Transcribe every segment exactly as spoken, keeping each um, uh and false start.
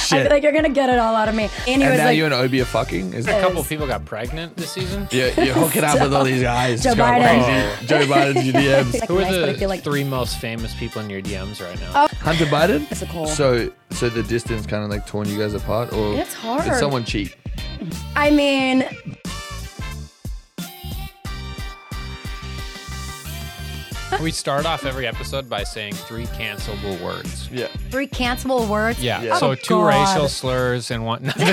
shit. I feel like you're gonna get it all out of me. And, he And was now like, you and Obi are fucking? Is A that couple people got pregnant this season. you're, you're hooking up with all these guys? Joe It's going Biden. crazy. Joe Biden's your D Ms. Who are nice, but I the feel like- three most famous people in your D Ms right now? Oh. Hunter Biden? It's a call. So, so the distance kind of like torn you guys apart? Or It's hard. did someone cheat? I mean, We start off every episode by saying three cancelable words. Yeah. three cancelable words. Yeah. Yeah. So Oh, two God. racial slurs and one. I'm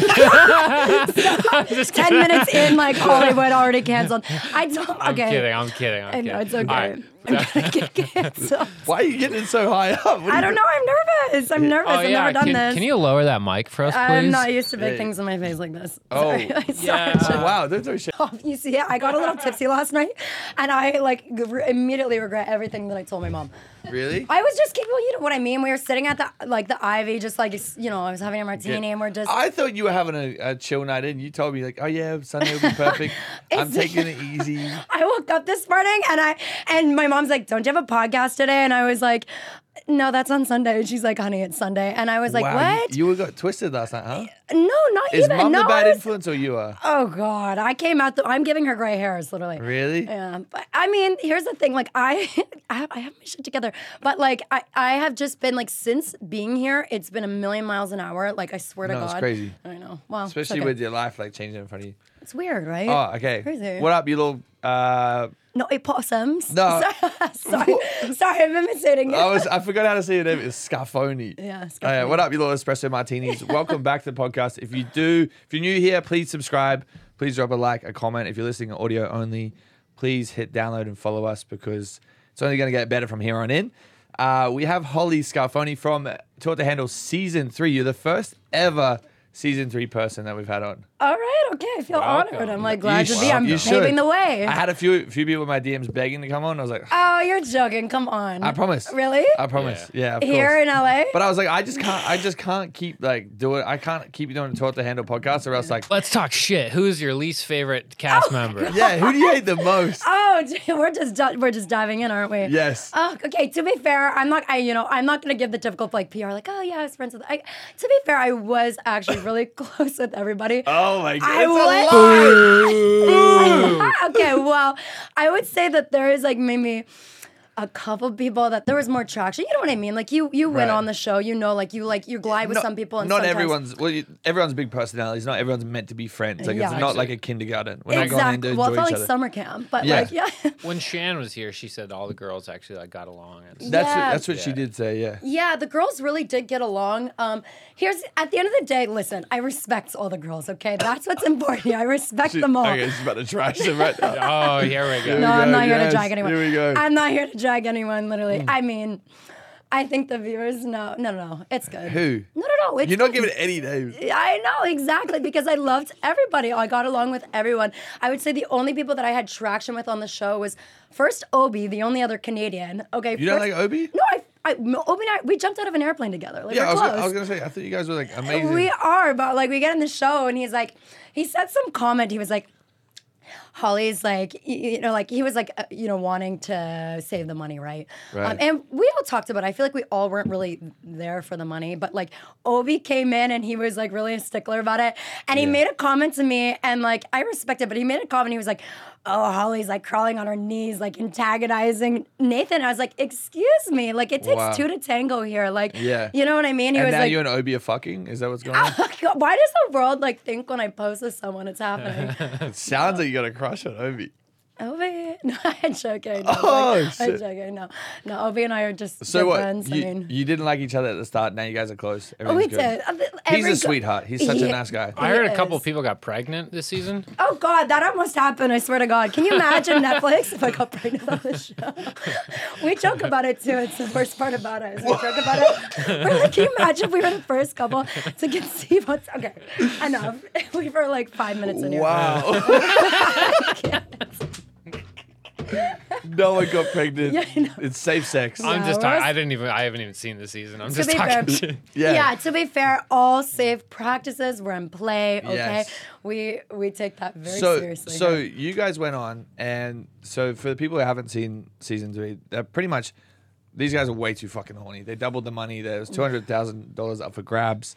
just Ten kidding. minutes in, like Hollywood already canceled. I don't. Okay. I'm kidding. I'm kidding. I'm I kidding. know it's All okay. right. I'm gonna get canceled. Why are you getting so high up? What are I you don't know. I'm nervous. I'm nervous. Oh I've yeah. never done Can, this. can you lower that mic for us, please? I'm not used to big Hey. things in my face like this. Oh. Sorry. I'm sorry. Yeah. doing? Oh, wow, don't throw shit. Oh, you see, I got a little tipsy last night, and I like re- immediately regret everything that I told my mom. Really? I was just, well, you know what I mean. We were sitting at the like the Ivy, just like you know, I was having a martini, and we're just. I thought you were having a, a chill night in. You told me like, oh yeah, Sunday will be perfect. I'm It's- taking it easy. I woke up this morning, and I and my mom's like, "Don't you have a podcast today?" And I was like, "No, that's on Sunday." And she's like, "Honey, it's Sunday." And I was like, wow, "What?" You, you got twisted last night, huh? no, not Is even. mum no, the bad I was- influence or you are? Oh God, I came out. The, I'm giving her gray hairs, literally. Really? Yeah, but I mean, here's the thing. Like, I, I have, I have my shit together, but like, I, I have just been like since being here, it's been a million miles an hour. Like, I swear to No, God, it's crazy. I know. Well, it's Especially okay. with your life like changing in front of you. It's weird, right? Oh, okay. Crazy. What up, you little? Uh, No, opossums. No. sorry, sorry, I'm imitating it. I was I forgot how to say your name. It's Scarfoni. Yeah, Oh, yeah. Scarfoni. What up, you little espresso martinis? Welcome back to the podcast. If you do, if you're new here, please subscribe. Please drop a like, a comment. If you're listening to audio only, please hit download and follow us because it's only going to get better from here on in. Uh, we have Holly Scarfoni from Taught to Handle Season three. You're the first ever Season three person that we've had on. All right, okay, I feel Welcome. honored. I'm like glad You to sh- be. I'm you paving should. the way. I had a few few people in my D Ms begging to come on. I was like, oh, you're joking. Come on. I promise. Really? I promise. Yeah, of Here course. in L A? But I was like, I just can't. I just can't keep like doing. I can't keep doing a Taught to Handle podcast, or else like, Let's talk shit. Who's your least favorite cast Oh, member? yeah, who do you hate the most? Oh, gee, we're just di- we're just diving in, aren't we? Yes. Oh, okay. To be fair, I'm not. I you know I'm not gonna give the typical like P R like oh yeah I was friends with. I, to be fair, I was actually really close with everybody. Oh my god, I it's would- a lie. Okay, well, I would say that there is like maybe a couple people that there was more traction. You know what I mean? Like you you went Right. on the show, you know, like you like you glide with Not- some people and not sometimes- everyone's. Well, you, everyone's big personalities. Not everyone's meant to be friends. Like Yeah. it's not like a kindergarten. We're not going in to Exactly. enjoy Well, it felt each like other. summer camp, but Yeah. like yeah. When Shan was here, she said all the girls actually like got along. It's- That's Yeah. what, that's what she Yeah. did say. Yeah. Yeah, the girls really did get along. Um, here's at the end of the day, listen, I respect all the girls. Okay, that's what's important. here. I respect them all. Okay, she's about to trash them right now. Oh, here we go. No, we I'm go, not here to yes, drag anyone. here we go. I'm not here to drag anyone. Literally, I mean, I think the viewers know. No, no, no, it's good. Who? No, no, no. It's You're not good. giving any names. I know exactly because I loved everybody. I got along with everyone. I would say the only people that I had traction with on the show was first Obi, the only other Canadian. Okay, You don't first- like Obi? No, I, I, Obi and I, we jumped out of an airplane together. Like Yeah, we're I was, close. gonna, I was gonna say. I thought you guys were like amazing. We are, but like we get in the show and he's like, he said some comment. He was like, Holly's like, y- you know, like he was like, uh, you know, wanting to save the money, right? Right. Um, and we all talked about it. I feel like we all weren't really there for the money, but like Obi came in and he was like really a stickler about it. And he Yeah. made a comment to me and like, I respect it, but he made a comment. He was like, oh, Holly's like crawling on her knees, like antagonizing Nathan. I was like, excuse me. Like it takes Wow. two to tango here. Like, Yeah. you know what I mean? He and was now like, you and Obi are fucking. Is that what's going on? God, why does the world like think when I post with someone it's happening? It sounds like you got a crush on Obi. Obi, no, I'm joking. No, Oh, like, I'm shit. joking. No, no, Obi and I are just So good what? friends. You, I mean, you didn't like each other at the start. Now you guys are close. oh, we Everything's good. did. Uh, th- He's every a go- sweetheart. He's such a Yeah. nice guy. I heard He a couple is. people got pregnant this season. Oh God, that almost happened. I swear to God. Can you imagine Netflix if I got pregnant on the show? We joke about it too. It's the worst part about it. Is we joke about it. We're like, can you imagine if we were the first couple to conceive? What's okay? Enough. We were like five minutes in here. Wow. No one got pregnant. Yeah, I know. It's safe sex. I'm Yeah, just we're talking. s- I didn't even. I haven't even seen the season. I'm To just be talking fair- shit. Yeah. Yeah, to be fair, all safe practices were in play. Okay, Yes. we we take that very so, seriously. so here. you guys went on, and so for the people who haven't seen season three, they're pretty much these guys are way too fucking horny. They doubled the money. There was two hundred thousand dollars up for grabs,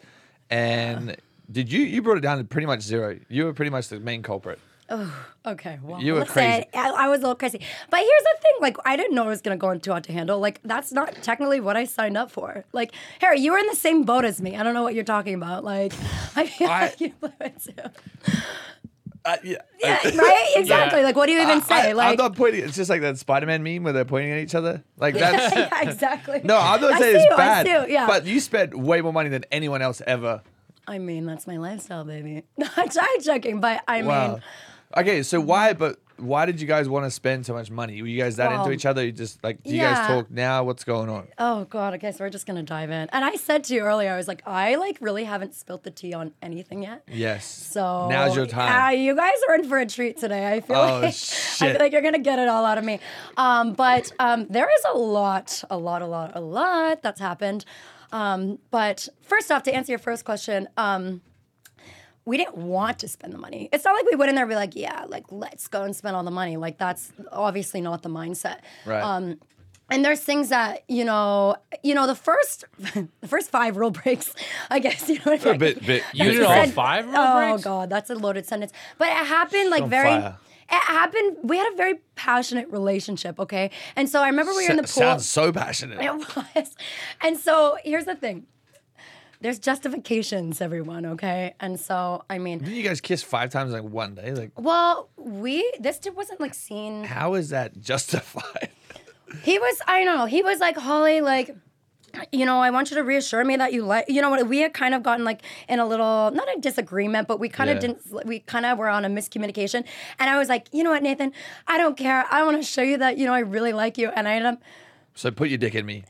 and did you you brought it down to pretty much zero? You were pretty much the main culprit. Okay, well, You were listen, crazy. I, I was a little crazy. But here's the thing, like, I didn't know it was going to go on too hot to handle. Like, that's not technically what I signed up for. Like, Harry, you were in the same boat as me. I don't know what you're talking about. Like, I feel I- like you blew it too. Uh, yeah. Yeah, right? Exactly. Yeah. Like, what do you even say? I, like, I'm not pointing. It's just like that Spider-Man meme where they're pointing at each other. Like that's yeah, exactly. no. I'm not I saying see it's you, I bad, see you, yeah. but you spent way more money than anyone else ever. I mean, that's my lifestyle, baby. I'm joking, but I Wow. mean, Okay, so why? But why did you guys want to spend so much money? Were you guys that Well, into each other? You just like, do you guys yeah. talk now? What's going on? oh God, okay, so we're just gonna dive in. And I said to you earlier, I was like, I like really haven't spilt the tea on anything yet. Yes. So now's your Uh, time. you guys are in for a treat today. I feel Oh, like I shit. feel like you're gonna get it all out of me. Um, but um, there is a lot, a lot, a lot, a lot that's happened. Um, but first off, to answer your first question, um, we didn't want to spend the money. It's not like we went in there and be like, yeah, like let's go and spend all the money. Like that's obviously not the mindset. Right. Um, and there's things that you know, you know, the first, the first five rule breaks, I guess. You know what I A mean? bit, bit. You That's did what all I said. five rule Oh breaks? God, that's a loaded sentence. But it happened like on very. fire. It happened. We had a very passionate relationship, okay? And so I remember we were in the Sa- pool. Sounds so passionate. It was. And so here's the thing. There's justifications, everyone, okay? And so, I mean, Didn't you guys kiss five times in like one day? Like, well, we, this dude wasn't like seen. how is that justified? He was, I don't know, he was like, Holly, like, you know, I want you to reassure me that you like, you know what, we had kind of gotten like in a little, not a disagreement, but we kind Yeah. of didn't, we kind of were on a miscommunication. And I was like, you know what, Nathan, I don't care. I want to show you that, you know, I really like you. And I ended up, So put your dick in me.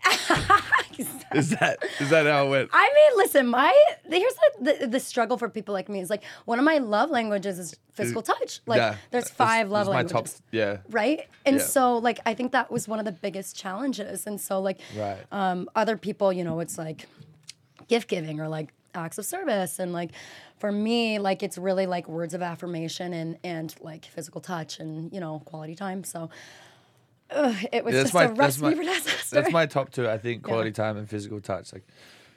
Is that is that how it went? I mean, listen, my here's the, the the struggle for people like me is like one of my love languages is physical touch. Like Yeah. there's That's- five love that's my languages. top. Yeah. Right? And Yeah. so like I think that was one of the biggest challenges. And so like Right. um other people, you know, it's like gift giving or like acts of service and like for me like it's really like words of affirmation and and like physical touch and you know quality time. So ugh, it was Yeah, just that's my a that's recipe my for disaster. that's my top two. I think quality time and physical touch. Like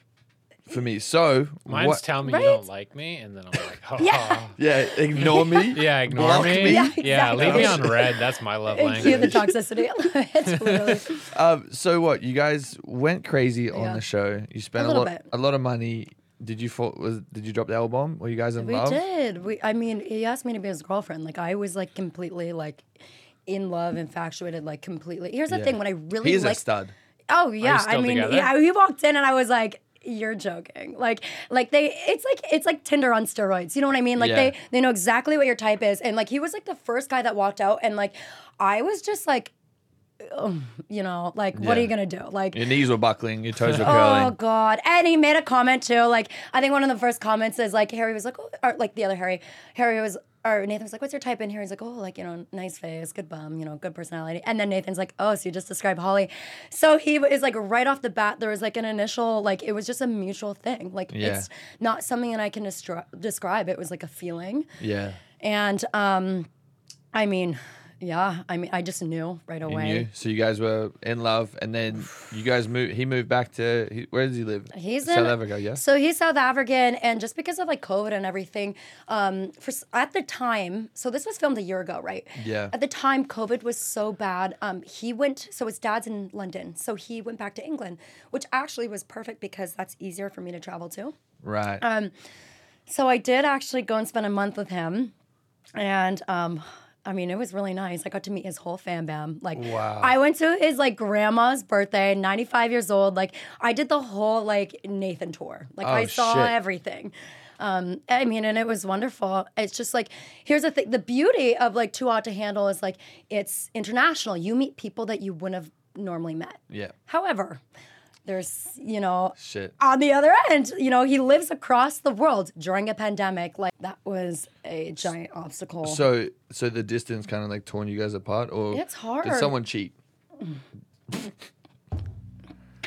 for me. So Mine's what? tell me Right? you don't like me, and then I'm like, oh. Yeah. Yeah, ignore me. Yeah, ignore Block me. me? Yeah, Yeah, leave me on exactly. red. That's my love Cue the language. toxicity. It's literally. Um, so what? You guys went crazy on Yeah. the show. You spent a, little lot, bit. a lot of money. Did you fall, was Did you drop the L bomb? Were you guys in We love? did. We. I mean, he asked me to be his girlfriend. Like I was like completely like in love, infatuated, like completely. Here's the Yeah. thing: when I really He is like, a stud. oh yeah, I still mean, together? yeah, he walked in and I was like. You're joking. Like, like they, it's like it's like Tinder on steroids. You know what I mean? Like Yeah. they, they know exactly what your type is. And like he was like the first guy that walked out, and like I was just like, um, you know, like what are Yeah. you gonna do? Like, Your knees were buckling. Your toes were oh curling. God! And he made a comment too. Like I think one of the first comments is like Harry was like, oh, or like the other Harry, Harry was. Or Nathan was like, what's your type? And Harry's like, oh, like, you know, nice face, good bum, you know, good personality. And then Nathan's like, oh, so you just described Holly. So he is like, right off the bat, there was like an initial, like, it was just a mutual thing. Like, Yeah. it's not something that I can destri- describe. It was like a feeling. Yeah. And, um, I mean, yeah, I mean, I just knew right You away. knew. So you guys were in love, and then you guys moved. He moved back to. He, where does he live? He's South in, Africa. Yeah. So he's South African, and just because of like COVID and everything, um, for s- at the time, so this was filmed a year ago, right? Yeah. At the time, COVID was so bad. Um, he went. So his dad's in London, so he went back to England, which actually was perfect because that's easier for me to travel to. Right. Um, so I did actually go and spend a month with him, and um, I mean, it was really nice. I got to meet his whole fam bam. Like, Wow. I went to his like grandma's birthday, ninety-five years old. Like, I did the whole like Nathan tour. Like, Oh, I saw shit. everything. Um, I mean, and it was wonderful. It's just like, here's the thing: the beauty of like Too Hot to Handle is like it's international. You meet people that you wouldn't have normally met. yeah. However, there's, you know, Shit. on the other end, you know, he lives across the world during a pandemic. Like that was a giant obstacle. So so the distance kind of like torn you guys apart, or It's hard. did someone cheat?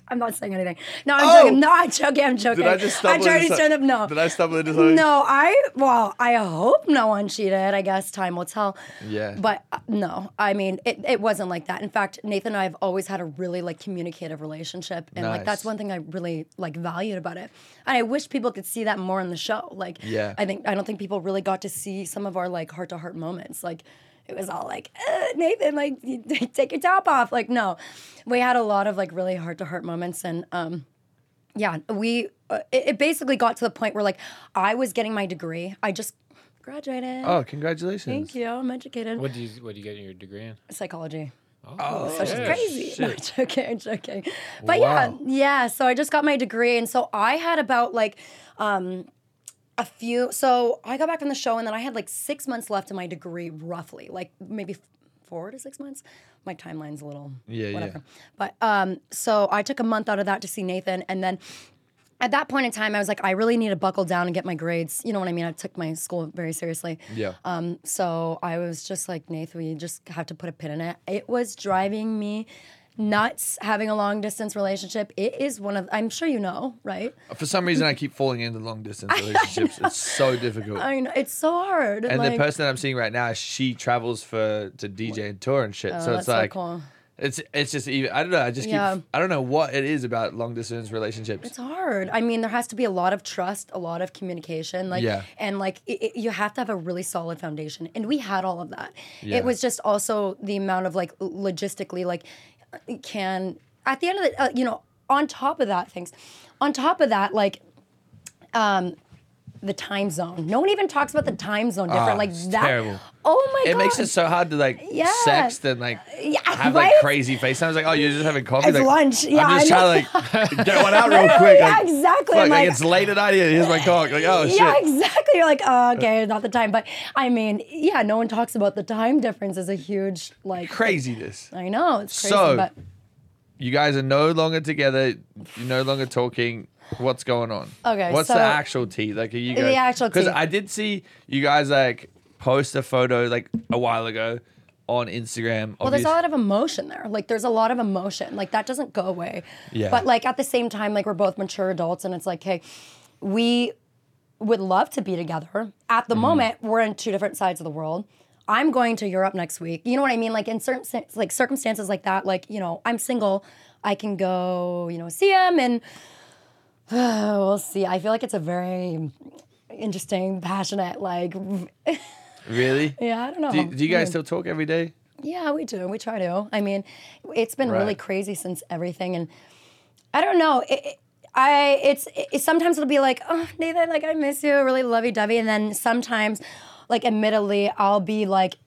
I'm not saying anything. No, I'm Oh! joking. No, I'm joking. I'm joking. Did I just I'm stumble trying into to some- stand up. No. Did I stumble into something? No, I, well, I hope no one cheated. I guess time will tell. Yeah. But uh, no, I mean, it, it wasn't like that. In fact, Nathan and I have always had a really like communicative relationship. And like, that's Nice. one thing I really like valued about it. And I wish people could see that more in the show. Like, Yeah. I think, I don't think people really got to see some of our like heart to heart moments. Like, it was all like, uh, Nathan, like, you- take your top off. Like, no, we had a lot of like really heart to heart moments. And, um, yeah, we, uh, it, it basically got to the point where like I was getting my degree. I just graduated. Oh, congratulations. Thank you. I'm educated. What do you what do you get your degree in? Psychology. Oh, So she's shit. crazy. No, I'm shit. joking, I'm joking. But Wow. yeah, yeah. So I just got my degree. And so I had about like um, a few. So I got back from the show and then I had like six months left in my degree, roughly. Like maybe f- four to six months. My timeline's a little Yeah, yeah. whatever. But um, so I took a month out of that to see Nathan. And then at that point in time, I was like, I really need to buckle down and get my grades. You know what I mean? I took my school very seriously. Yeah. Um, so I was just like, Nathan, we just have to put a pin in it. It was driving me nuts having a long distance relationship. It is one of, I'm sure you know, right? For some reason, I keep falling into long distance relationships. It's so difficult. I know, it's so hard. And like, the person that I'm seeing right now, she travels for to D J and tour and shit. oh, so that's it's like, so cool. it's it's just even. I don't know. I just Yeah. keep. I don't know what it is about long distance relationships. It's hard. I mean, there has to be a lot of trust, a lot of communication, like, Yeah. and like it, it- you have to have a really solid foundation. And we had all of that. Yeah. It was just also the amount of like logistically, like, it can at the end of the, uh, you know, on top of that, things, on top of that, like, um, the time zone. No one even talks about the time zone different. Ah, like it's that. terrible. Oh my It god. makes it so hard to like Yeah. sext and like Yeah, have right? like crazy FaceTimes. Like, oh, you're just having coffee. It's like, lunch. Yeah, I'm just I trying to like get one out real Literally, quick. yeah, Like, exactly. fuck, I'm like, like- it's late at night here. Here's my cock. Like, oh shit. Yeah, exactly. You're like, oh, okay, not the time. But I mean, yeah, no one talks about the time difference is a huge like Craziness. I know it's crazy, So- but You guys are no longer together. You're no longer talking. What's going on? Okay, What's so- the actual tea? Like, are you guys? The actual Because tea. I did see you guys like post a photo like a while ago on Instagram. well, there's obvious- a lot of emotion there. Like, there's a lot of emotion. Like, that doesn't go away. Yeah. But like at the same time, like we're both mature adults, and it's like, hey, we would love to be together. At the Mm-hmm. moment, we're in two different sides of the world. I'm going to Europe next week. You know what I mean? Like in certain sen- like circumstances like that, like, you know, I'm single. I can go, you know, see him, and we'll see. I feel like it's a very interesting, passionate, like, Really? yeah, I don't know. Do, do you guys Yeah. still talk every day? Yeah, we do. We try to. I mean, it's been really Right. crazy since everything, and I don't know. It, it, I it's it, sometimes it'll be like, oh, Nathan, like I miss you, really lovey-dovey, and then sometimes, like, admittedly, I'll be like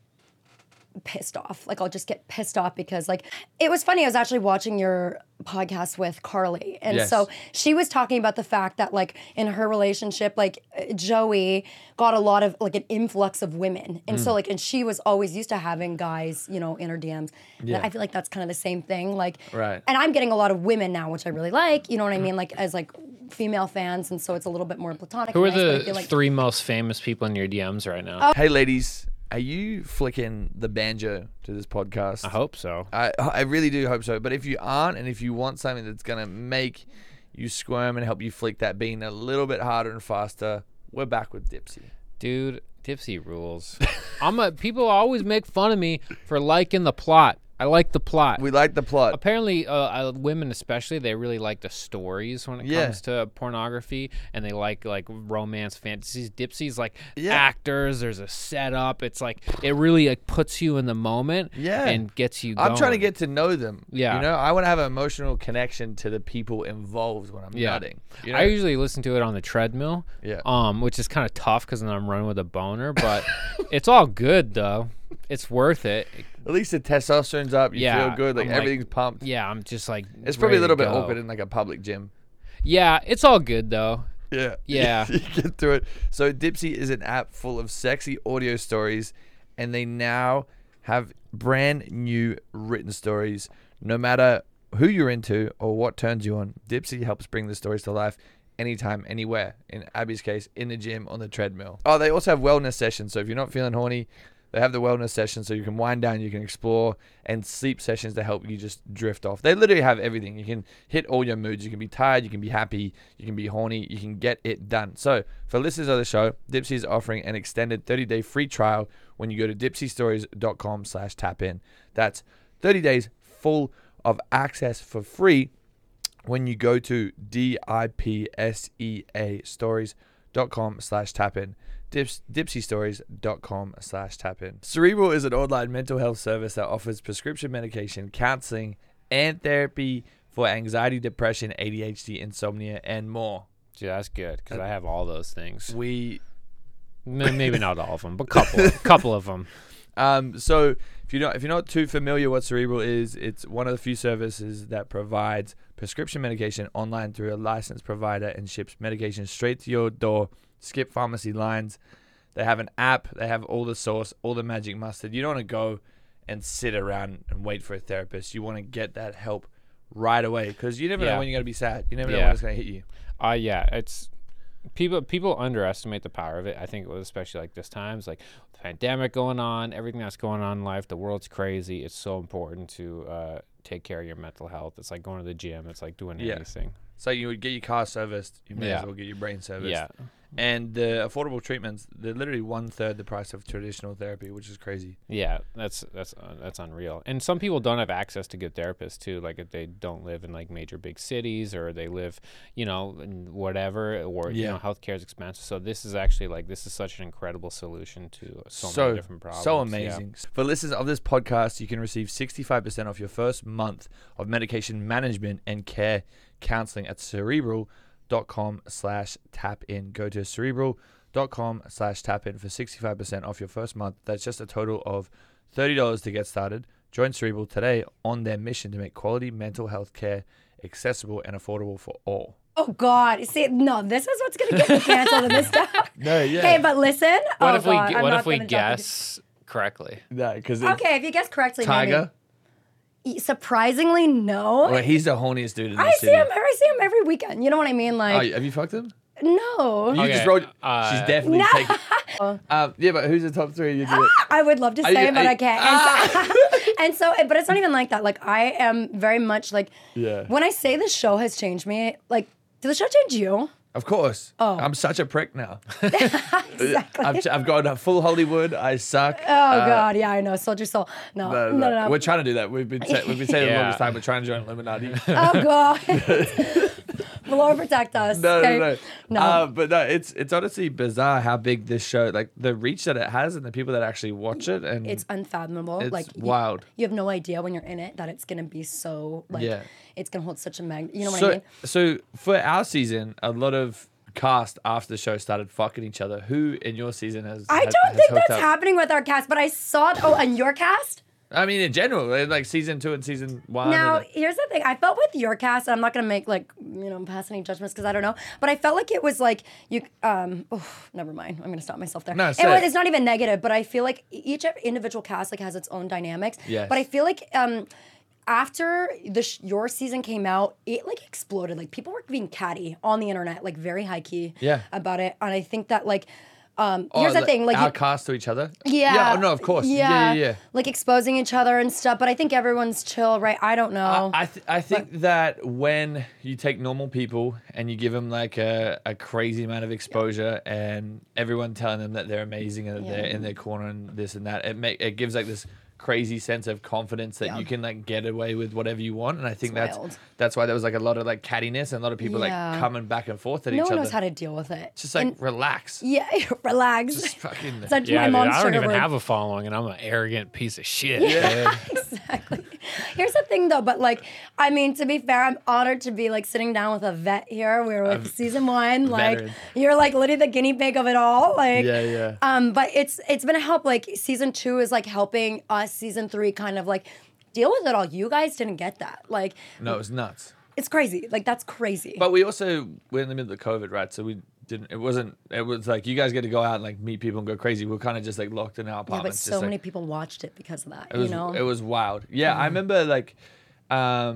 pissed off. Like, I'll just get pissed off because, like, it was funny. I was actually watching your podcast with Carly, and Yes. so she was talking about the fact that, like, in her relationship, like, uh, Joey got a lot of, like, an influx of women, and Mm. so, like, and she was always used to having guys, you know, in her D Ms. And Yeah. I feel like that's kind of the same thing, like, Right. and I'm getting a lot of women now, which I really like. You know what I mean? Like, as like female fans, and so it's a little bit more platonic. Who are and nice, but I the feel like, three most famous people in your D Ms right now? Hey, ladies, are you flicking the banjo to this podcast? I hope so. I I really do hope so. But if you aren't, and if you want something that's gonna make you squirm and help you flick that bean a little bit harder and faster, we're back with Dipsy. Dude, Dipsy rules. I'm a people always make fun of me for liking the plot. I like the plot. We like the plot. Apparently, uh, uh, women especially, they really like the stories when it Yeah. comes to pornography, and they like like romance fantasies. Dipsy's like Yeah. actors. There's a setup. It's like it really like puts you in the moment, Yeah. and gets you going. I'm trying to get to know them. Yeah. You know, I want to have an emotional connection to the people involved when I'm Yeah. nutting. You know? I usually listen to it on the treadmill. Yeah. Um, which is kind of tough because then I'm running with a boner, but it's all good though. It's worth it. At least the testosterone's up. You Yeah, feel good. Like I'm like- everything's pumped. Yeah, I'm just like. It's probably a ready to little bit go. awkward in like a public gym. Yeah, it's all good though. Yeah. Yeah. you get through it. So Dipsy is an app full of sexy audio stories, and they now have brand new written stories. No matter who you're into or what turns you on, Dipsy helps bring the stories to life anytime, anywhere. In Abby's case, in the gym, on the treadmill. Oh, they also have wellness sessions. So if you're not feeling horny, They have the wellness sessions so you can wind down, you can explore, and sleep sessions to help you just drift off. They literally have everything. You can hit all your moods. You can be tired, you can be happy, you can be horny, you can get it done. So for listeners of the show, Dipsea is offering an extended thirty-day free trial when you go to dipseastories.com slash tap in. That's thirty days full of access for free when you go to D-I-P-S-E-A stories.com slash tap in. Dips, dipseastories.com slash tap in. Cerebral is an online mental health service that offers prescription medication, counseling, and therapy for anxiety, depression, A D H D, insomnia, and more. Gee, that's good because I have all those things. We M- Maybe not all of them, but couple, couple of them. Um, so if you're not if you're not too familiar what Cerebral is, it's one of the few services that provides prescription medication online through a licensed provider and ships medication straight to your door. Skip pharmacy lines. They have an app. They have all the sauce, all the magic mustard. You don't want to go and sit around and wait for a therapist. You want to get that help right away because you never Yeah. know when you're going to be sad. You never know Yeah. when it's going to hit you. Uh, yeah, it's people people underestimate the power of it. I think especially like this times, like the pandemic going on, everything that's going on in life, the world's crazy. It's so important to uh, take care of your mental health. It's like going to the gym. It's like doing Yeah. anything. So you would get your car serviced. You may Yeah. as well get your brain serviced. Yeah. And the affordable treatments, they're literally one third the price of traditional therapy, which is crazy. Yeah, that's that's uh, that's unreal. And some people don't have access to good therapists too. Like if they don't live in like major big cities or they live, you know, in whatever, or you Yeah. know, healthcare is expensive. So this is actually like this is such an incredible solution to so, So, many different problems. so Yeah. amazing. For listeners of this podcast, you can receive sixty-five percent off your first month of medication management and care counseling at cerebral.com slash tap in. Go to cerebral.com slash tap in for sixty-five percent off your first month. That's just a total of thirty dollars to get started. Join Cerebral today on their mission to make quality mental health care accessible and affordable for all. Oh God! See, no, this is what's gonna get me canceled in this stuff. No, yeah. Hey, but listen. What oh if we God, gu- I'm what not if we gonna jump into- guess correctly? No, because Okay, if you guess correctly, Tiger. maybe. Surprisingly, no. Well, he's the horniest dude in the I see city. him. I see him every weekend. You know what I mean? Oh, Like, have you fucked him? no. You Okay, just wrote. uh, she's definitely No. taking. Um, yeah, but who's the top three? You do it. I would love to Are say, you- but are I you- can't. And, so, and so, but it's not even like that. Like, I am very much like, Yeah. when I say the show has changed me, like, did the show change you? Of course. Oh. I'm such a prick now. Exactly. I've, I've got a full Hollywood. I suck. Oh God, yeah, I know. Sold your soul. No, No, no, no, no. no. We're trying to do that. We've been say, we've been saying it the Yeah. longest time. We're trying to join Illuminati. Oh God. The Lord protect us. No, okay? no, no. No. Uh, but no, it's it's honestly bizarre how big this show, like the reach that it has, and the people that actually watch it, and It's unfathomable. It's like you- wild. You, have no idea when you're in it that it's gonna be so like Yeah. it's gonna hold such a mag. You know what so I mean? so for our season, a lot of cast after the show started fucking each other. Who in your season has? I has- don't has think hooked that's up? happening with our cast, but I saw it. Oh, and your cast. I mean, in general, like season two and season one. Now, and, here's the thing. I felt with your cast, and I'm not gonna make like you know pass any judgments because I don't know, but I felt like it was like you. Um, oh, never mind. I'm gonna stop myself there. No, it say was, it. it's not even negative, but I feel like each individual cast like has its own dynamics. Yes. But I feel like um, after the sh- your season came out, it like exploded. Like people were being catty on the internet, like very high key. Yeah. About it, and I think that like. Um, Oh, here's the like, thing, like our you- cast to each other. yeah. Yeah. Oh, no, of course. Yeah. Yeah. Yeah. Like exposing each other and stuff. But I think everyone's chill, right? I don't know. I th- I think that when you take normal people and you give them like a, a crazy amount of exposure and everyone telling them that they're amazing and that Yeah. they're in their corner and this and that, it make it gives like this crazy sense of confidence that Yeah. you can like get away with whatever you want. And I think It's that's wild. that's why there was like a lot of like cattiness and a lot of people Yeah. like coming back and forth at no each one other. knows how to deal with it. Just like And- relax. yeah, relax. Just fucking. Such Yeah, my dude, mom's I don't trigger even word. have a following, and I'm an arrogant piece of shit. Yeah. Exactly. Here's the thing, though. But like, I mean, to be fair, I'm honored to be like sitting down with a vet here. We're with season one. Like, veteran. you're like literally the guinea pig of it all. Like, Yeah, yeah. Um, but it's it's been a help. Like, season two is like helping us. Season three kind of like deal with it all. You guys didn't get that. Like, No, it was nuts. it's crazy. Like, that's crazy. But we also we're in the middle of COVID, right? So we didn't. It wasn't. It was like you guys get to go out and like meet people and go crazy. We're kind of just like locked in our yeah, but apartments. so just, like, many people watched it because of that. It was you know. it was wild. Yeah, I remember like, um,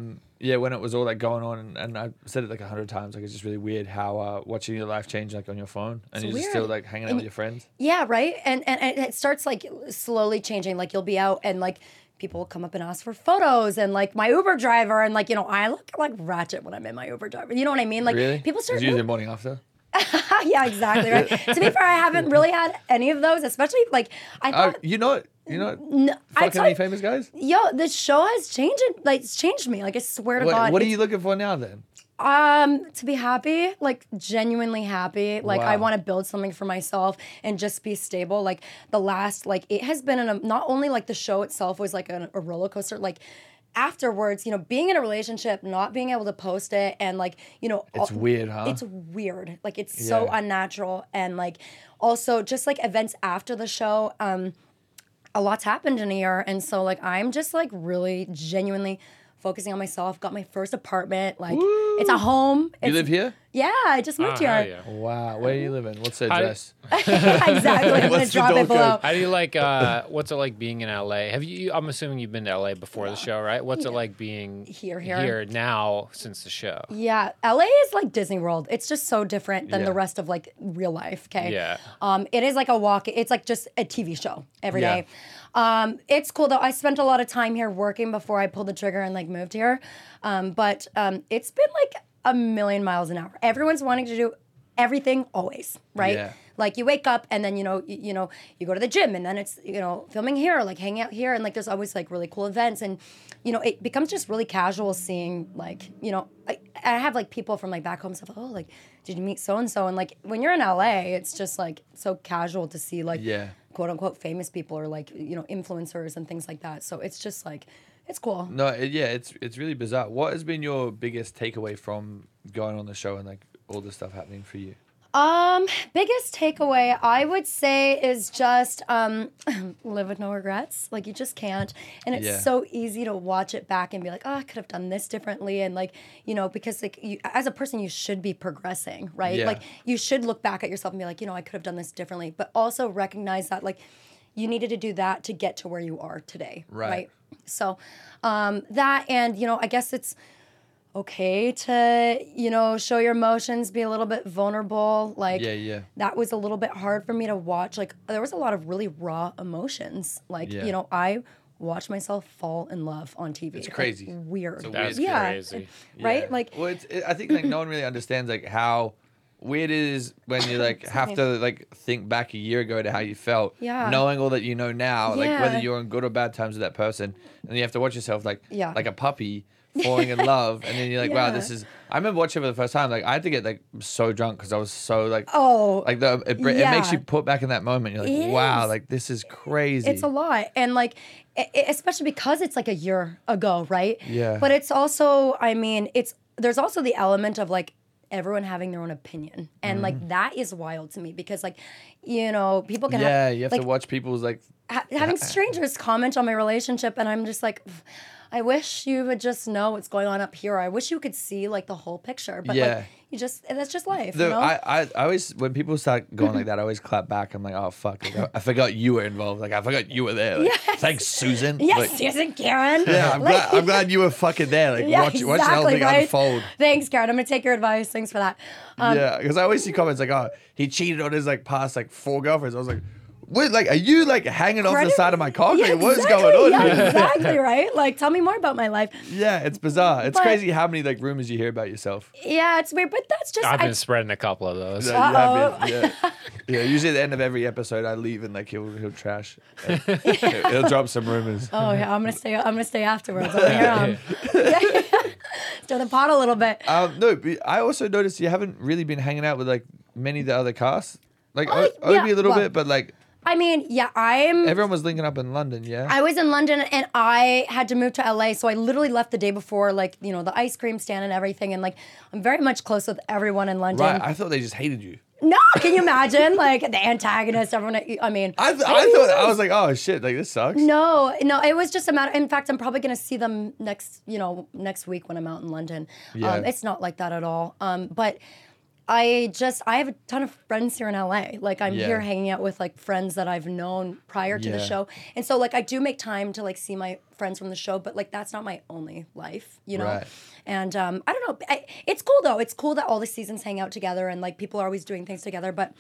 yeah, when it was all like going on, and, and I've said it like a hundred times, like it's just really weird how uh, watching your life change like on your phone, and It's you're just still weird. like hanging out And with your friends. Yeah, right. And, and and it starts like slowly changing. Like you'll be out and like people will come up and ask for photos, and like my Uber driver, and like you know I look like ratchet when I'm in my Uber driver. You know what I mean? Like Really? people start. It's usually the morning after. Yeah, exactly. Right. To be fair, I haven't really had any of those, especially like I Oh, thought. you know, you know, No, I fucking any thought, famous guys. yo, this show has changed it. Like it's changed me. Like I swear to What, God. what are it's- you looking for now then? Um, to be happy, like genuinely happy. Like I Wow. want to build something for myself and just be stable. Like the last, like it has been in a, not only like the show itself was like a, a roller coaster, like afterwards, you know, being in a relationship, not being able to post it, and like, you know, It's all- weird, huh? It's weird. Like it's so Yeah. unnatural. And like also just like events after the show, um, a lot's happened in a year. And so like I'm just like really genuinely focusing on myself. Got my first apartment. Like it's a home. You It's, live here? yeah, I just moved Oh, here. hell yeah. Wow. Where are you living? What's the How do- address? Exactly. I'm gonna What's the drop door it below. code? How do you like? Uh, what's it like being in L A? Have you? I'm assuming you've been to L A before the show, right? What's it like being Here, here. here now since the show? Yeah, L A is like Disney World. It's just so different than Yeah. the rest of like real life. Okay. Yeah. Um, it is like a walk. It's like just a T V show every Yeah. day. Um, it's cool though. I spent a lot of time here working before I pulled the trigger and like moved here. Um, but um, it's been like a million miles an hour. Everyone's wanting to do everything always, right? Yeah. Like you wake up and then you know you, you know you go to the gym and then it's you know filming here, like hanging out here, and like there's always like really cool events, and you know it becomes just really casual seeing like you know I, I have like people from like back home stuff. Oh, like did you meet so and so? And like when you're in L A, it's just like so casual to see like Yeah. quote unquote famous people or like you know influencers and things like that. So it's just like it's cool. No, it, yeah, it's it's really bizarre. What has been your biggest takeaway from going on the show and like all this stuff happening for you? Um, biggest takeaway I would say is just um, live with no regrets. Like you just can't, and it's Yeah. so easy to watch it back and be like, oh, I could have done this differently, and like you know, because like you, as a person, you should be progressing, right? Yeah. Like you should look back at yourself and be like, you know, I could have done this differently, but also recognize that like you needed to do that to get to where you are today, Right. right? So um, that, and you know, I guess it's okay to you know show your emotions, be a little bit vulnerable. Like Yeah, yeah. that was a little bit hard for me to watch. Like there was a lot of really raw emotions. Like Yeah. you know I watched myself fall in love on T V. It's like, crazy. weird. It's a That's weird- yeah, crazy. right? Yeah. Like well, it's, it, I think like no one really understands like how weird it is when you like have to like think back a year ago to how you felt, Yeah. knowing all that you know now, like whether Yeah. you're on good or bad times with that person, and you have to watch yourself like Yeah. like a puppy falling in love, and then you're like, wow, Yeah. this is. I remember watching it for the first time, like I had to get like so drunk because I was so like, oh, like the it, br- it makes yeah. you put back in that moment. You're like, It wow, is. like this is crazy. it's a lot, and like e- e- especially because it's like a year ago, right? Yeah. But it's also, I mean, it's there's also the element of like everyone having their own opinion, and like that is wild to me because like you know people can Mm-hmm. yeah, have, you have like, to watch people's like. ha- having strangers comment on my relationship, and I'm just like, I wish you would just know what's going on up here. I wish you could see like the whole picture, but Yeah. like you just that's just life, The, you know? I, I, I always when people start going like that, I always clap back. I'm like, oh fuck, like, I, I forgot you were involved. Like I forgot you were there. Like, Yes. Thanks, Susan. yes, Like, Susan Karen. yeah, I'm Like- glad. I'm glad you were fucking there. Like Yeah, watch, watch the whole exactly, thing right? unfold. Thanks, Karen. I'm gonna take your advice. Thanks for that. Um, Yeah, because I always see comments like, oh, he cheated on his like past like four girlfriends. I was like, what? Like, are you like hanging off the Credit- side of my car? Yeah, Like, what is exactly, going on? Yeah, here? exactly, right? Like, tell me more about my life. Yeah, it's bizarre. It's But- crazy how many like rumors you hear about yourself. Yeah, it's weird, but that's just I've I- been spreading a couple of those. Yeah, you have Uh-oh. been, yeah. yeah. Usually at the end of every episode, I leave and like he'll he'll trash. And he'll, he'll drop some rumors. Oh yeah, I'm gonna stay. I'm gonna stay afterwards. Over here, um, yeah, stir the pot a little bit. Um, no, but I also noticed you haven't really been hanging out with like many of the other casts. Like Oh, O- Obi yeah, a little well- bit, but like I mean, yeah, I'm. everyone was linking up in London. Yeah. I was in London and I had to move to L A, so I literally left the day before, like you know, the ice cream stand and everything, and like I'm very much close with everyone in London. right. I thought they just hated you. No, can you imagine? Like the antagonist, everyone. I mean, I, th- I thought I was like, oh shit, like this sucks. No, no, it was just a matter. In fact, I'm probably going to see them next, you know, next week when I'm out in London. Yeah. Um, it's not like that at all. Um, but I just I have a ton of friends here in L A. Like I'm Yeah. here hanging out with like friends that I've known prior to the Yeah. show. And so like I do make time to like see my friends from the show, but like that's not my only life, you know. Right. And um I don't know. I, it's cool though. It's cool that all the seasons hang out together and like people are always doing things together, but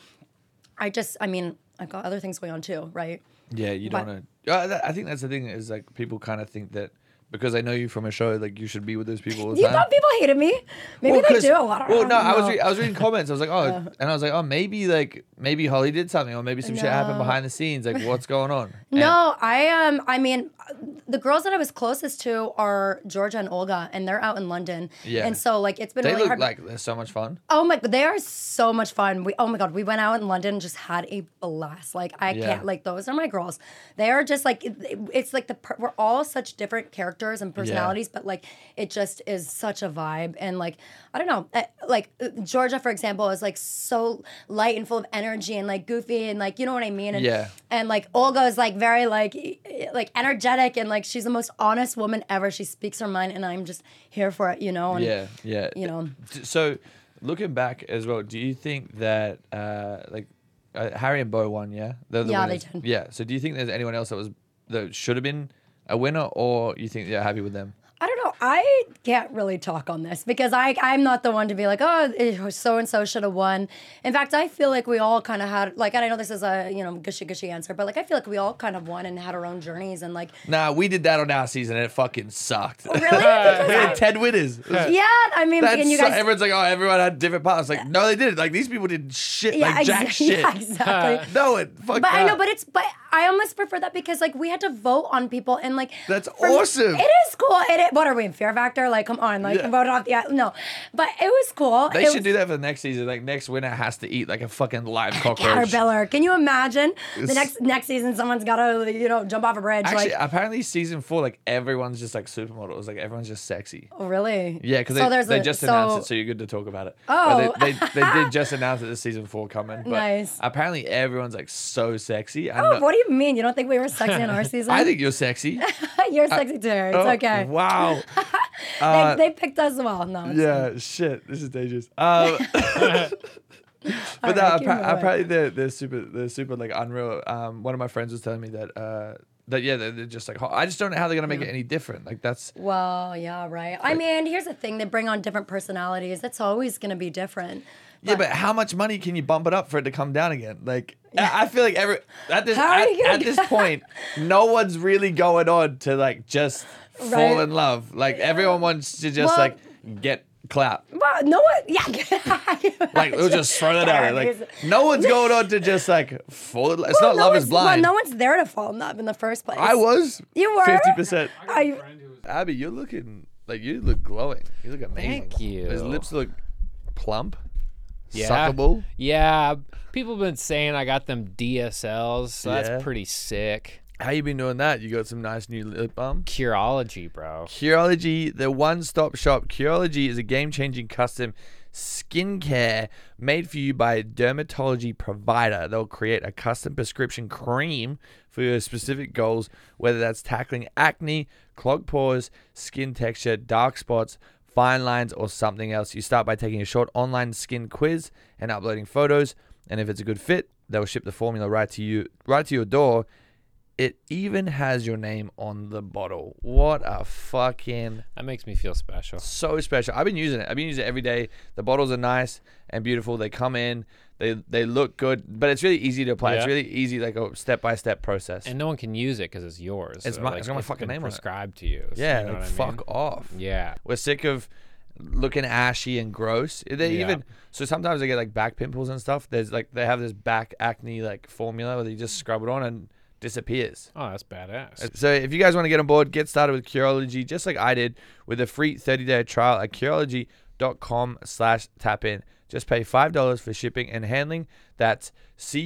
I just I mean, I've got other things going on too, right? Yeah, you But- don't want to. Uh, that- I think that's the thing is like people kind of think that because I know you from a show, like you should be with those people all the You time. thought people hated me? Maybe Well, they 'cause- do. I don't, well, no, I I was don't re- know. I was reading comments. I was like, oh, and I was like, oh, maybe like maybe Holly did something, or maybe some shit happened No. behind the scenes. Like, what's going on? And- No, I um I mean the girls that I was closest to are Georgia and Olga and they're out in London. Yeah. And so like it's been they really look hard. like they're so much fun. Oh my, they are so much fun. We oh my god, we went out in London and just had a blast. Like I Yeah. can't like those are my girls. They are just like it- it's like the per- we're all such different characters and personalities, but like it just is such a vibe. And like I don't know, eh, like uh, Georgia for example is like so light and full of energy and like goofy and like you know what I mean. And, Yeah. And like Olga is like very like e- e- like energetic and like she's the most honest woman ever. She speaks her mind and I'm just here for it, you know. And, Yeah, yeah. You know. D- So, looking back as well, do you think that uh, like uh, Harry and Bo won? Yeah, They're the Yeah, they winners. did. Yeah. So, do you think there's anyone else that was that should have been a winner, or you think you're happy with them? I don't know. I can't really talk on this because I I'm not the one to be like, oh, so and so should have won. In fact, I feel like we all kind of had like, and I know this is a you know gushy gushy answer, but like I feel like we all kind of won and had our own journeys and like. Nah, we did that on our season and it fucking sucked. Really? Because We had I- ten winners. It was- yeah, I mean, That's and you so- guys. everyone's like, oh, everyone had different parts. Like, no, they didn't. Like, these people did shit, yeah, like jack exa- shit. yeah, exactly. No, it fuck But I know, that. but it's but I almost prefer that because like we had to vote on people and like That's for me- awesome. it is cool. It, it what are we in Fear Factor? Like come on, like Yeah. vote off the no, but it was cool. They it should was, do that for the next season. Like, next winner has to eat like a fucking live cockroach. Caterpillar. Can you imagine the It's- next next season? Someone's got to you know jump off a bridge. Actually, like apparently season four, like everyone's just like supermodels. Like everyone's just sexy. oh really? Yeah, because So they, there's they a- just so- announced it, so you're good to talk about it. Oh. But they, they, they did just announce that the season four coming. But Nice. apparently everyone's like so sexy. I, Oh, know, what do you mean? You don't think we were sexy in our season? I think you're sexy. you're sexy too. It's Oh, okay. Wow. Uh, they, they picked us well. No. it's fine. yeah, shit. This is dangerous. Um, but right, no, keep appa- moving. apparently they're, they're super, they're super like unreal. Um, one of my friends was telling me that, uh, that yeah, they're, they're just like, hot. I just don't know how they're gonna make it any different. Like that's Well, yeah, right. I mean, here's the thing: they bring on different personalities. That's always going to be different. yeah, but how much money can you bump it up for it to come down again? Like I I feel like every at this How are at, you gonna at this get- point, no one's really going on to like just fall Right. in love. Like everyone wants to just Well- like get clout. Well, no one. Yeah. Like we'll just throw that out there. Like no one's going on to just like fall. In love. It's Well, not no love is one's- well, blind. no one's there to fall in love in the first place. I was. You were? fifty percent. I, Abby, you're looking like you look glowing. You look amazing. Thank you. Those lips look plump. Yeah. Suckable. Yeah, people have been saying I got them D S Ls, so Yeah. that's pretty sick. How you been doing that? You got some nice new lip balm. Curology, bro. Curology, the one-stop shop. Curology is a game-changing custom skincare made for you by a dermatology provider. They'll create a custom prescription cream for your specific goals, whether that's tackling acne, clogged pores, skin texture, dark spots, fine lines, or something else. You start by taking a short online skin quiz and uploading photos, and if it's a good fit, they'll ship the formula right to you, right to your door. It even has your name on the bottle. What a fucking That makes me feel special. so special. I've been using it. I've been using it every day. The bottles are nice and beautiful. They come in. They they look good, but it's really easy to apply. It's Yeah. really easy, like a step by step process. And no one can use it because it's yours. It's so, my- like, it's got my fucking been name on it. prescribed to you. so yeah, you know like what I fuck mean? off. Yeah. We're sick of looking ashy and gross. They Yeah. even so sometimes I get like back pimples and stuff. There's like they have this back acne like formula where you just scrub it on and disappears. Oh, that's badass. So if you guys want to get on board, get started with Curology, just like I did, with a free thirty-day trial at Curology.com slash tap in. Just pay five dollars for shipping and handling. That's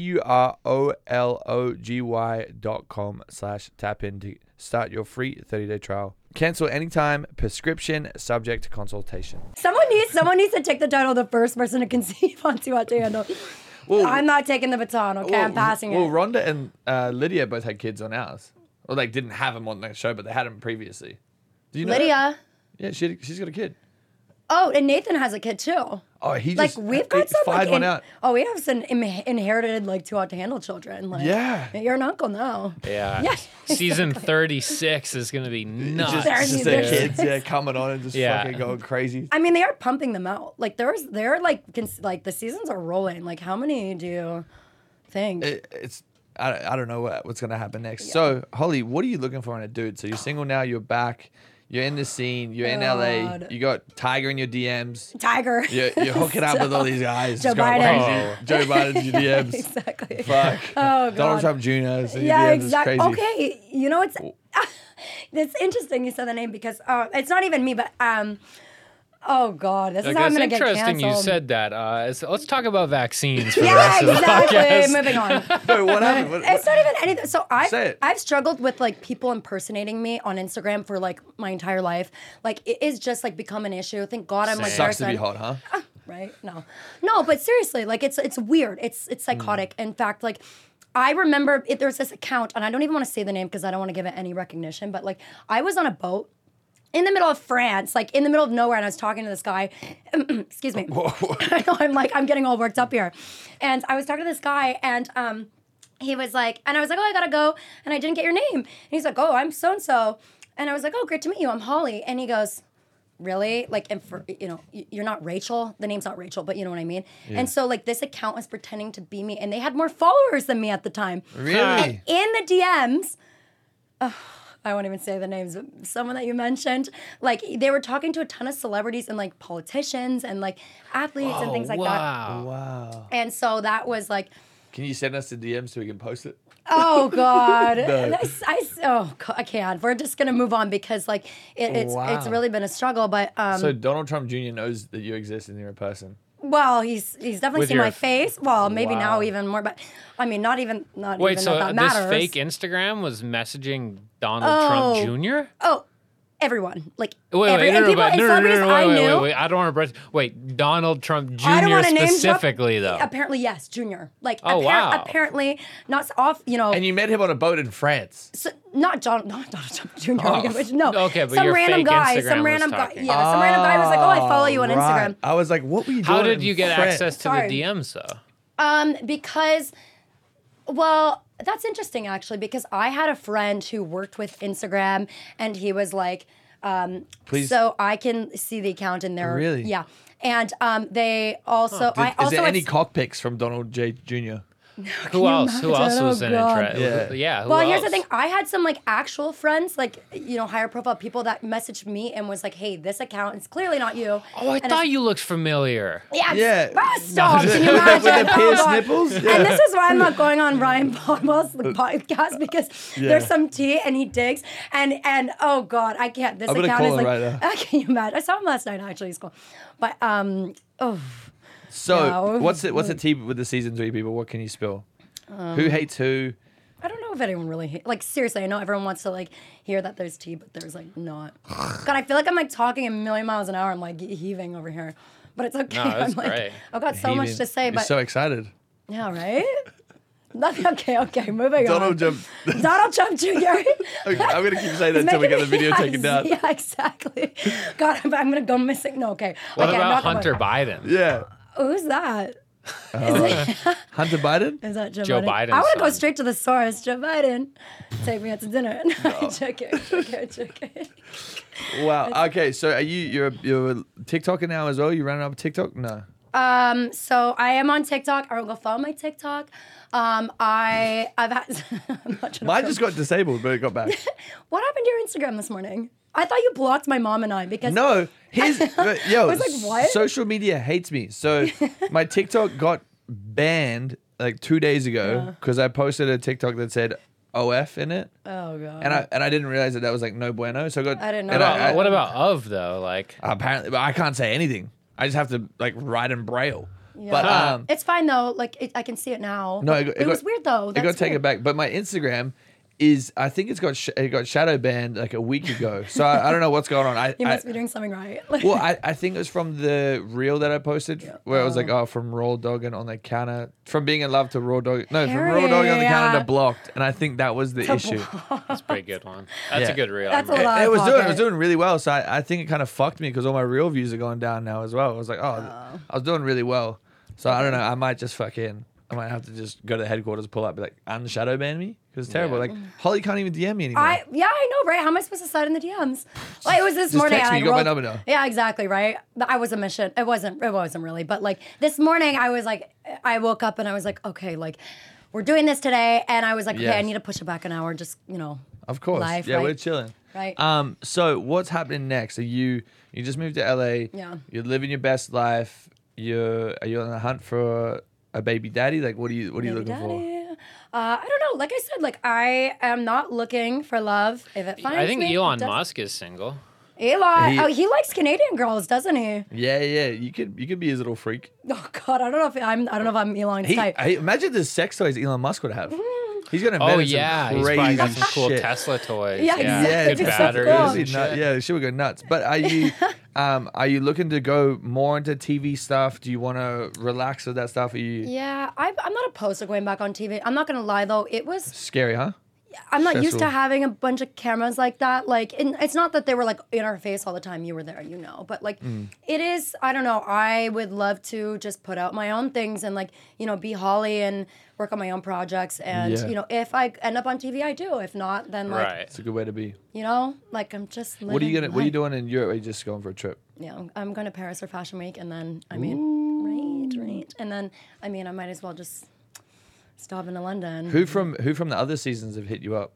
C-U-R-O-L-O-G-Y dot com slash tap in to start your free thirty-day trial. Cancel anytime, prescription, subject to consultation. someone needs someone needs to take the title of the first person to conceive on Too Hot to Handle. Well, I'm not taking the baton. Okay, I'm passing well, it. Rhonda and uh, Lydia both had kids on ours. Or like didn't have them on that show, but they had them previously. Do you know that? Lydia. Yeah, she, she's got a kid. Oh, and Nathan has a kid too. Oh, he Like just we've he got some fired like, one in- out. Oh, we have some in- inherited like too hot to handle children. Like, Yeah. you're an uncle now. Yeah. Yeah, Season exactly. thirty-six is gonna be nuts. Just, There's just their musicians. kids, yeah, coming on and just Yeah. fucking going crazy. I mean, they are pumping them out. Like there's, they're like, cons- like the seasons are rolling. Like how many do you think? It, it's I, I don't know what, what's gonna happen next. So Holly, what are you looking for in a dude? So you're single now. You're back. You're in the scene. You're in L A. God. You got Tiger in your D Ms. Tiger. You're, you're hooking up with all these guys. Joe It's going Biden. crazy. Joe Biden's your D Ms. exactly. Fuck. Oh, Donald God. Trump Junior is in your Yeah, D Ms. It's exactly. crazy. Okay, you know it's it's interesting you said the name because uh, it's not even me, but um, oh god, this is Like, how I'm it's gonna get interesting canceled. you said that. Uh, it's- let's talk about vaccines for the Yeah, rest of the exactly. podcast. Moving on. No, what happened? What, It's not even anything. So I, Say it. I've struggled with like people impersonating me on Instagram for like my entire life. Like it is just like become an issue. Thank God I'm like sucks to be person- hot, huh? right? No, no, but seriously, like it's it's weird. It's it's psychotic. In fact, like I remember it, there's this account, and I don't even want to say the name because I don't want to give it any recognition. But like I was on a boat in the middle of France, like in the middle of nowhere, and I was talking to this guy. Excuse me. I know I'm like I'm getting all worked up here, and I was talking to this guy, and um, he was like, and I was like, oh, I gotta go, and I didn't get your name, and he's like, oh, I'm so and so, and I was like, oh, great to meet you, I'm Holly, and he goes, really? Like, and for, you know, y- you're not Rachel. The name's not Rachel, but you know what I mean? And so, like, this account was pretending to be me, and they had more followers than me at the time. Really? In the D Ms, ugh, I won't even say the names, but someone that you mentioned, like, they were talking to a ton of celebrities and, like, politicians and, like, athletes and things like that. wow. Wow. And so that was, like, Can you send us the D Ms so we can post it? oh God, No. I, I, oh, God, I can't. We're just gonna move on because like it, it's Wow. it's really been a struggle. But um, So Donald Trump Junior knows that you exist and you're a person. well, he's he's definitely With seen your my f- face. Well, maybe Wow. now even more. But I mean, not even not Wait, even so that, that this matters. fake Instagram was messaging Donald Oh. Trump Junior? Oh, everyone like Wait, every, wait, no, and no, people but and no, no, no, celebrities no, wait, I wait, knew. wait, wait, I don't want to break. Wait, Donald Trump I don't Junior want to name drop- specifically, though. Apparently, yes, Junior. Like, Oh, appar- wow. apparently, not off. You know, And you met him on a boat in France. so, not John, not Donald Trump Junior Oh. which- no, Okay, but some your random fake guy, Instagram some was random guy, talking. yeah, some random guy was like, "Oh, I follow you on Oh, right. Instagram." I was like, what were you doing? How did in you get France? access to Sorry. the D Ms, though? Um, because, well, that's interesting actually, because I had a friend who worked with Instagram, and he was like, um, Please. so I can see the account in there. Really? Yeah. And um, they also, Did- I is also there any ex- cock pics from Donald J. Junior? Who else? Who else imagine? was Oh, in God. interest? Yeah. Yeah. Who well, else? here's the thing. I had some like actual friends, like you know, higher profile people that messaged me and was like, "Hey, this account is clearly not you." Oh, I And thought it's- you looked familiar. Yeah. Yeah. Ah, stop. With Can the- you imagine? with the Oh, pierced God. nipples? Yeah. And this is why I'm not going on Ryan Boswell's podcast because Yeah. there's some tea and he digs and and oh God, I can't. This I'm gonna account call is him like. right now. Can you imagine? I saw him last night. Actually, he's cool. But um, oh. So No. what's it? What's the tea with the season three people? What can you spill? Um, who hates who? I don't know if anyone really hate, like seriously. I know everyone wants to like hear that there's tea, but there's like not. God, I feel like I'm like talking a million miles an hour. I'm like heaving over here, but it's okay. No, that's I'm like, great. I've got so much Heaving. to say, You're but so excited. yeah, right. Nothing. Okay, okay. Moving Donald on. Trump. Donald Trump Junior Okay, I'm gonna keep saying that until we get the video Yes, taken down. Yeah, exactly. God, I'm, I'm gonna go missing. No, okay. What okay, I'm about not gonna- Hunter Biden? Yeah. Who's that? Hunter Biden? Is that Joe, Joe Biden? Biden's I want to go son. straight to the source. Joe Biden, take me out to dinner. No, joking, joking, joking. Wow. Okay, so are you you're you're a TikToker now as well? You running up TikTok? No. Um, so I am on TikTok. I will go follow my TikTok. Um, I I've had. I'm not trying to Mine pro- just got disabled, but it got back. What happened to your Instagram this morning? I thought you blocked my mom and I because No, his but, yo, I was like, what? social media hates me. So my TikTok got banned like two days ago because I posted a TikTok that said O F in it, Oh god. and I and I didn't realize that that was like no bueno. So I got. I didn't know and that. I- I- What about of though? Like, apparently, but I can't say anything. I just have to like write in braille. Yeah. But um, It's fine though. Like it, I can see it now. No, But it got- it, it was got- weird though. I got That's taken weird. back. But my Instagram, is I think it's got sh- it got shadow banned like a week ago. So I, I don't know what's going on. I You must I, be doing something right. well, I, I think it was from the reel that I posted Yeah. where it was like, Oh. oh, from raw dogging on the counter, from being in love to raw dog. No, from Harry, raw dogging on the counter yeah. to blocked, and I think that was the To issue. That's a pretty good one. That's Yeah. a good reel. That's a I remember. lot. It, it was doing it was pocket. doing really well. So I, I think it kind of fucked me because all my real views are going down now as well. I was like, oh, Oh. I was doing really well. So I don't know. I might just fucking. I might have to just go to the headquarters, pull up, be like, unshadow ban me because it's terrible. Yeah. Like Holly can't even D M me anymore. I yeah, I know, right? How am I supposed to slide in the D Ms? Like it was this Just morning. text I me, like, you got my rolled- number now. Yeah, exactly, right. But I was a mission. It wasn't. It wasn't really. But like this morning, I was like, I woke up and I was like, okay, like we're doing this today, and I was like, okay, I Yes. need to push it back an hour. Just you know, Of course. life, yeah, right? we're chilling. Right. Um. So what's happening next? Are you you just moved to L A? Yeah. You're living your best life. You're are you on the hunt for a baby daddy? Like what are you what are you Baby looking for? daddy. Uh, I don't know. Like I said, like I am not looking for love. If it finds I think me, it Elon does- Musk is single. Elon. He- oh, he likes Canadian girls, doesn't he? Yeah, yeah. You could you could be his little freak. Oh God, I don't know if I'm. I don't know if I'm Elon's He, type. I, imagine the sex toys Elon Musk would have. He's gonna invent Oh some yeah, he's crazy probably got some cool shit. Tesla toys. Yeah, Yeah, exactly. Yeah, good It's so batteries. cool. It'd be and nut- shit. yeah, she would go nuts. But are you, um, are you looking to go more into T V stuff? Do you want to relax with that stuff? Are you Yeah, I, I'm not opposed to going back on T V. I'm not gonna lie though, it was. scary, huh? I'm not used to Stressful. having a bunch of cameras like that. Like, and it's not that they were like in our face all the time. You were there, you know. But like, Mm. it is. I don't know. I would love to just put out my own things and like, you know, be Holly and work on my own projects. And Yeah. you know, if I end up on T V, I do. If not, then like, Right. It's a good way to be. you know, like I'm just. Living What are you gonna? What are you life. doing in Europe? Are you just going for a trip? Yeah, I'm- I'm going to Paris for Fashion Week, and then I mean, right, right, and then I mean, I might as well just stop into London. Who from who from the other seasons have hit you up?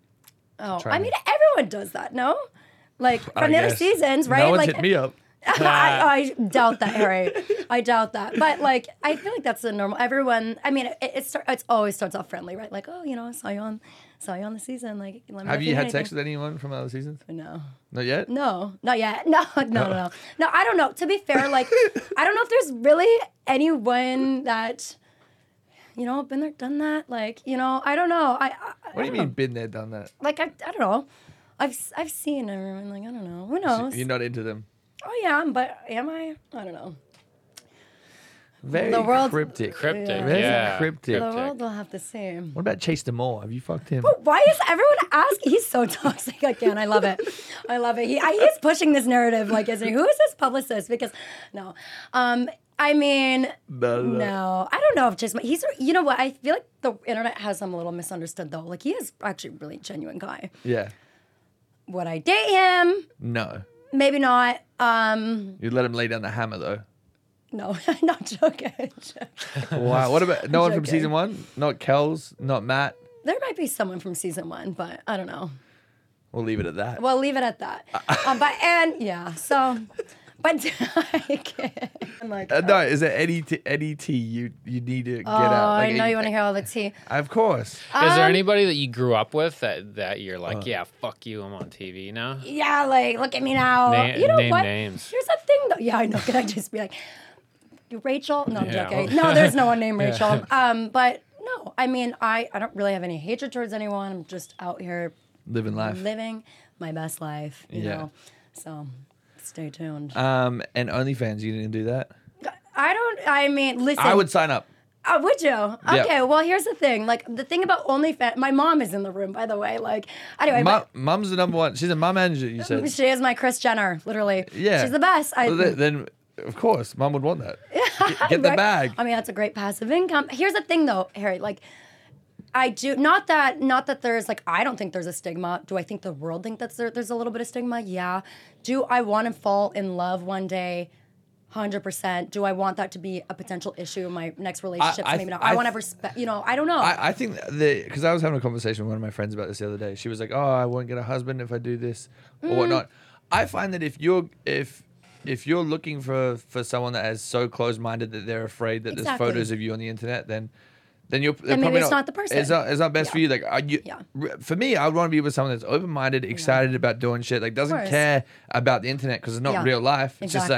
Oh, try I and- mean, everyone does that, no? Like I from the other guess. seasons, right? No one's like hit me up. I, I doubt that, Harry. I doubt that. But like, I feel like that's the normal. Everyone. I mean, it, it start, it's always starts off friendly, right? Like, oh, you know, I saw you on, saw you on the season. Like, let me know Have if you need had sex anything. with anyone from the other seasons? No. Not yet. No, not yet. No, no, no, no. No, I don't know. To be fair, like, I don't know if there's really anyone that, you know, been there, done that. Like, you know, I don't know. I. I What do you I don't mean, know. been there, done that? Like, I, I don't know. I've, s- I've seen everyone. Like, I don't know. Who knows? You're not into them. Oh yeah, but am I? I don't know. Very The world- cryptic. Cryptic, Yeah. Very yeah. cryptic. The Cryptic. world will have to say. What about Chase Demore? Have you fucked him? But why is everyone asking? He's so toxic again. I love it. I love it. He I, he's pushing this narrative. Like, isn't he? Who is this publicist? Because no, um, I mean, No, no. no, I don't know if Chase. He's. You know what? I feel like the internet has him a little misunderstood though. Like he is actually a really genuine guy. Yeah. Would I date him? No. Maybe not. Um, You let him lay down the hammer though. no, I'm not joking. Wow. What about no one from Joking. season one? Not Kels, not Matt. There might be someone from season one, but I don't know. We'll leave it at that. Well, leave it at that. um, but and yeah, so, but I'm like, Uh, no, is there any t- any tea you you need to get oh, out? I Like, know a- you want to hear all the tea. Of course. Is there Um, anybody that you grew up with that, that you're like, Uh. yeah, fuck you, I'm on T V now? Yeah, like look at me now. Na- you know name what? names. Here's the thing, though. Yeah, I know. Can I just be like, you Rachel? No, I'm Yeah. joking. No, there's no one named Yeah. Rachel. Um, but no, I mean, I I don't really have any hatred towards anyone. I'm just out here Living life. living my best life. You Yeah. know, so stay tuned. Um, and OnlyFans, you didn't do that. I don't. I mean, listen. I would sign up. Oh, would you? Okay. Well, here's the thing. Like the thing about OnlyFans. My mom is in the room, by the way. Like, anyway, Mum, Mum's the number one. She's a mum manager. You but said. she is my Kris Jenner, literally. Yeah. She's the best. I Well, then, then, of course, Mum would want that. Get, get the Right? bag. I mean, that's a great passive income. Here's the thing, though, Harry. Like, I do not that not that there's like I don't think there's a stigma. Do I think the world think that's there, there's a little bit of stigma? Yeah. Do I want to fall in love one day? Hundred percent. Do I want that to be a potential issue in my next relationship? I- Maybe not. I I, want to th- respect. You know, I don't know. I, I think the because I was having a conversation with one of my friends about this the other day. She was like, "Oh, I won't get a husband if I do this or Mm. whatnot." I find that if you're if if you're looking for for someone that is so close-minded that they're afraid that Exactly. there's photos of you on the internet, then then you're they're maybe probably it's not the person. It's not it's not best Yeah. for you. Like, are you? Yeah. r- For me, I would want to be with someone that's open-minded, excited about doing shit. Like, doesn't course. care about the internet because it's not Yeah. real life. It's just like Exactly.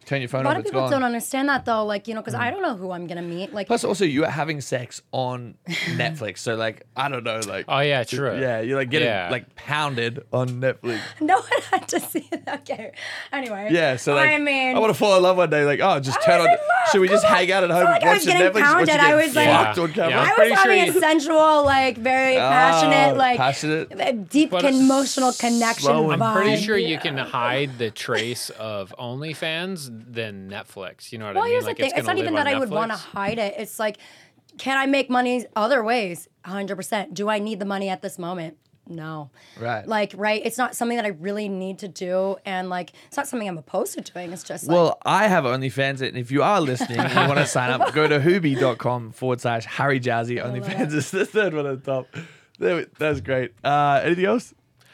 turn your phone A lot off, of it's people gone. don't understand that though, like, you know, because I don't know who I'm gonna meet. Like, Plus, also, you are having sex on Netflix, so like, I don't know, like, Oh yeah, true. yeah, you're like getting Yeah. like pounded on Netflix. no one had to see it. Okay. Anyway. Yeah, so like, I mean, I want to fall in love one day. Like, oh, just I turn was on. in love, Should we just come on. hang out at It's home not and like I watch was the getting Netflix? Watch you pounded, get I was like- fucked Yeah. on camera. Yeah. I was pretty sure having you- a sensual, like, very passionate, Oh, like, passionate. a deep But emotional connection slow and- vibe. I'm pretty sure you Yeah. can hide the trace of OnlyFans than Netflix. You know what Well, I mean? here's Like the thing. It's, gonna not even live that on I would want to Netflix. hide it. It's like, can I make money other ways? one hundred percent. Do I need the money at this moment? No. Right. Like, right? It's not something that I really need to do. And, like, it's not something I'm opposed to doing. It's just like, Well, I have OnlyFans, and if you are listening and you want to sign up, go to hoobie.com forward slash Harry Jazzy. OnlyFans is the third one at the top. There we- That's great. Uh, anything else?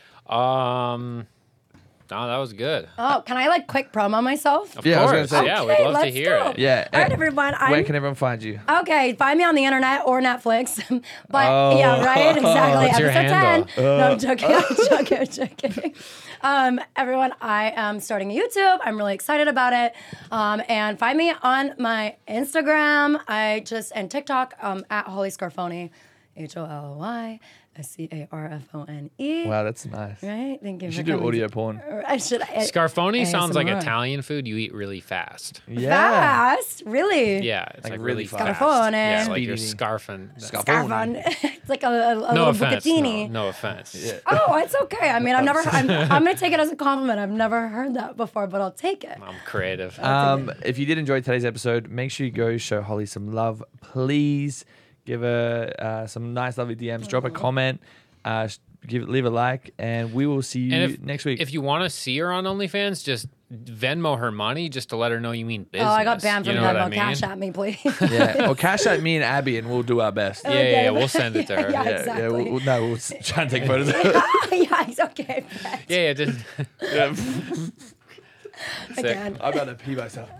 Um, no, that was good. oh, can I, like, quick promo myself? Of Yeah, I was course. gonna say- yeah, Okay, we'd love to let's hear go. it. Yeah. All right, eh, everyone. Where I'm can everyone find you? Okay, find me on the internet or Netflix. but Oh. yeah, right, exactly. What's your Episode handle? ten. No, I'm joking. I'm joking. I'm joking. Um, everyone, I am starting a YouTube. I'm really excited about it. Um, and find me on my Instagram. I just and TikTok um, at Holly Scarfoni, H O L L Y S C A R F O N E. Wow, that's nice. Right? Thank you. You for should do coming. audio porn. I should. I, Scarfoni sounds like A S M R. Italian food you eat really fast. Yeah. Fast, really? Yeah, it's Like like, really really fast. fast. Scarfone. Yeah, like you're Speedy. scarfing. Scarfon. It's like a, a, a No little offense. No, bucatini. no offense. Yeah. Oh, it's okay. I mean, I've never. I'm, I'm gonna take it as a compliment. I've never heard that before, but I'll take it. I'm creative. Um, if you did enjoy today's episode, make sure you go show Holly some love. Please give her uh, some nice, lovely D Ms. Drop a comment. Uh, sh- give leave a like, and we will see you And if, next week. If you want to see her on OnlyFans, just Venmo her money just to let her know you mean business. Oh, I got banned You from know what Venmo. I mean? Cash at me, please. yeah, or cash at me and Abby, and we'll do our best. Yeah, Yeah, yeah, Okay, yeah, we'll but- send it to her. yeah, Yeah, yeah. exactly. We'll, we'll- no, we'll s- try and take photos. of it. yeah, it's okay. yeah, just yeah. Again. I'm about to pee myself.